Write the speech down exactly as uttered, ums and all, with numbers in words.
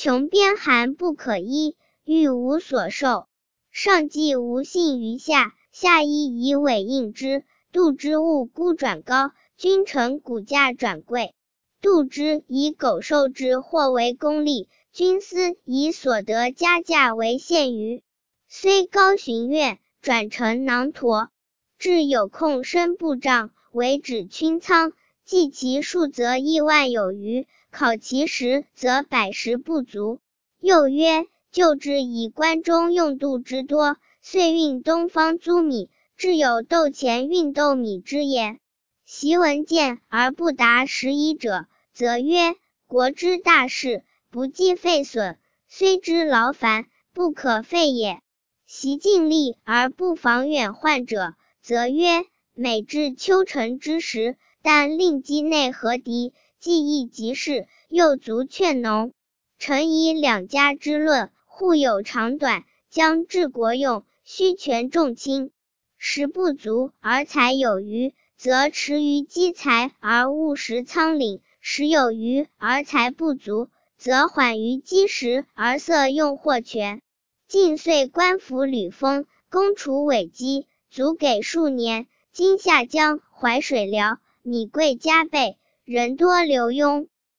穷边寒不可衣，欲无所受。上计无信于下，下衣以委应之。度之物孤转高，君臣骨价转贵。度之以苟受之或为功利，君思以所得加价为现余。虽高寻苑，转成囊橐。至有空身不胀，为止囷仓。计其数则亿万有余，考其实则百十不足。又曰：旧之以关中用度之多，遂运东方租米，至有斗钱运斗米之言。习闻见而不达时宜者，则曰：国之大事，不计费损，虽之劳烦，不可废也。习尽力而不防远患者，则曰：每至秋晨之时，但令畿内和敌，计议即事，又足劝农。臣以两家之论，互有长短，将治国用，须权重轻。时不足而财有余，则持于积财而务实仓廪；时有余而财不足，则缓于积实而塞用获权。晋岁官府屡封，公除伪积，足给数年。今下江淮水辽，米贵加倍，人多流庸。